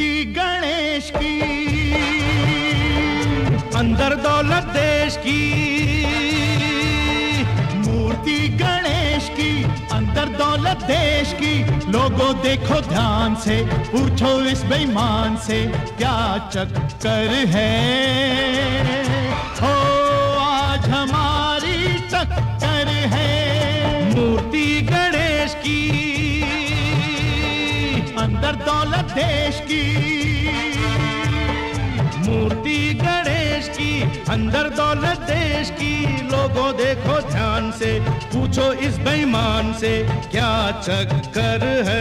गणेश की, अंदर दौलत देश की। मूर्ति गणेश की, अंदर दौलत देश की। लोगों देखो ध्यान से, पूछो इस बेईमान से क्या चक्कर है। हो आज हमारी टक्कर है। मूर्ति गणेश की, अंदर दौलत देश की। मूर्ति गणेश की, अंदर दौलत देश की। लोगों देखो ध्यान से, पूछो इस बेईमान से क्या चक्कर है।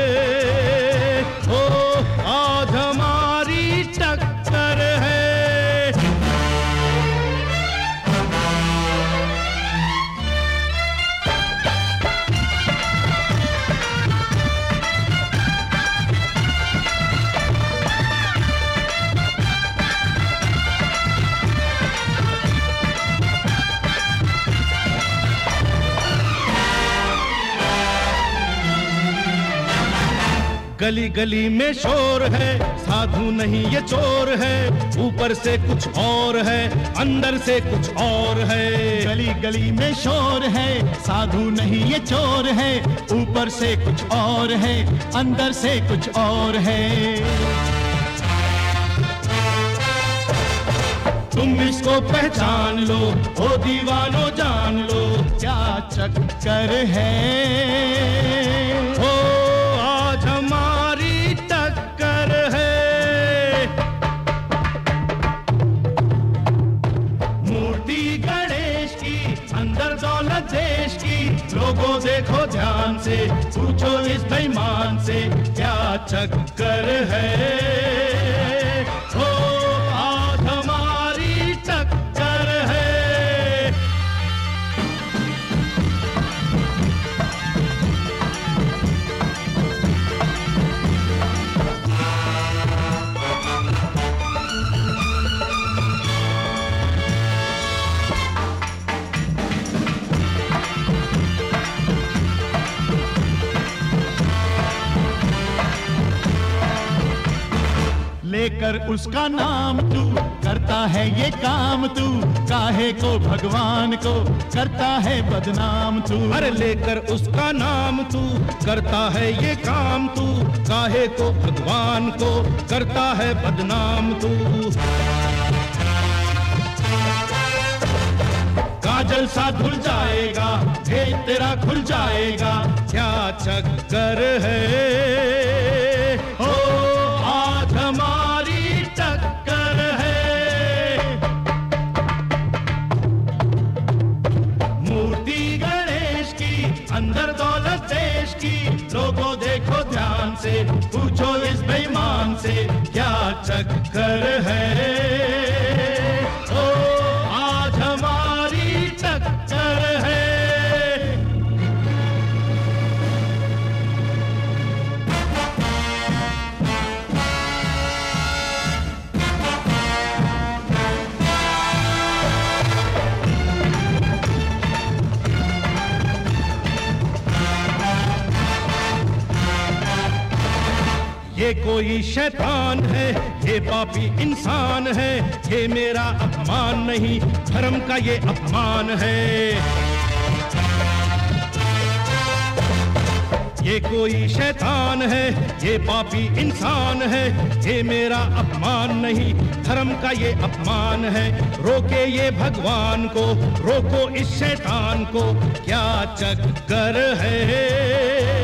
ओ आज हमारी टक्कर है। गली गली में शोर है, साधु नहीं ये चोर है। ऊपर से कुछ और है, अंदर से कुछ और है। गली गली में शोर है, साधु नहीं ये चोर है। ऊपर से कुछ और है, अंदर से कुछ और है। तुम इसको पहचान लो, ओ दीवानो जान लो क्या चक्कर है। ओ आज हमारी टक्कर है। मूर्ति गणेश की, अंदर दौलत देश की। लोगों देखो ध्यान से, पूछो इस बेईमान से क्या चक्कर है। ओ आज हमारी टक्कर है। लेकर उसका नाम तू करता है ये काम तू। काहे को भगवान को करता है बदनाम तू। अरे लेकर उसका नाम तू करता है ये काम तू। काहे को भगवान को करता है बदनाम तू। काजल सा धुल जाएगा, भेद तेरा खुल जाएगा क्या चक्कर है। ओ आज हमारी टक्कर है। मूर्ति गणेश की, अंदर दौलत देश की। लोगों देखो ध्यान से, पूछो इस बेईमान से क्या चक्कर है। ओ आज हमारी टक्कर है। ये कोई शैतान है, ये पापी इंसान है। ये मेरा अपमान नहीं, धर्म का ये अपमान है। ये कोई शैतान है, ये पापी इंसान है। ये मेरा अपमान नहीं, धर्म का ये अपमान है। रोके ये भगवान को, रोको इस शैतान को क्या चक्कर है।